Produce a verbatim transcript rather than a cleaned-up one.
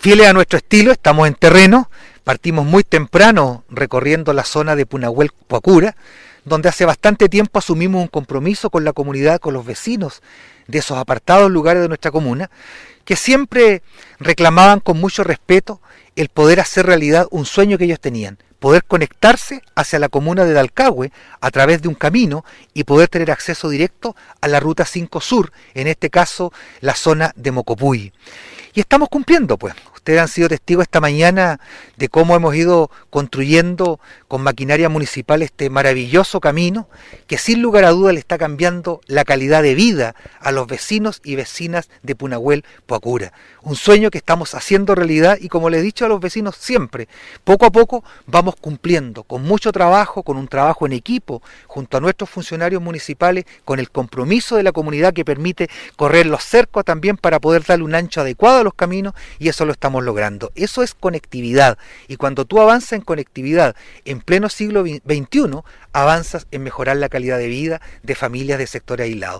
Fieles a nuestro estilo, estamos en terreno, partimos muy temprano recorriendo la zona de Punahuel, Puacura, donde hace bastante tiempo asumimos un compromiso con la comunidad, con los vecinos de esos apartados lugares de nuestra comuna, que siempre reclamaban con mucho respeto el poder hacer realidad un sueño que ellos tenían, poder conectarse hacia la comuna de Dalcahue a través de un camino y poder tener acceso directo a la Ruta cinco Sur, en este caso la zona de Mocopuy. Y estamos cumpliendo, pues. Ustedes han sido testigos esta mañana de cómo hemos ido construyendo con maquinaria municipal este maravilloso camino que sin lugar a duda le está cambiando la calidad de vida a los vecinos y vecinas de Punahuel, Puacura. Un sueño que estamos haciendo realidad y, como les he dicho a los vecinos siempre, poco a poco vamos cumpliendo, con mucho trabajo, con un trabajo en equipo, junto a nuestros funcionarios municipales, con el compromiso de la comunidad que permite correr los cercos también para poder darle un ancho adecuado a los caminos, y eso lo estamos logrando. Eso es conectividad, y cuando tú avanzas en conectividad en pleno siglo veintiuno, avanzas en mejorar la calidad de vida de familias de sectores aislados.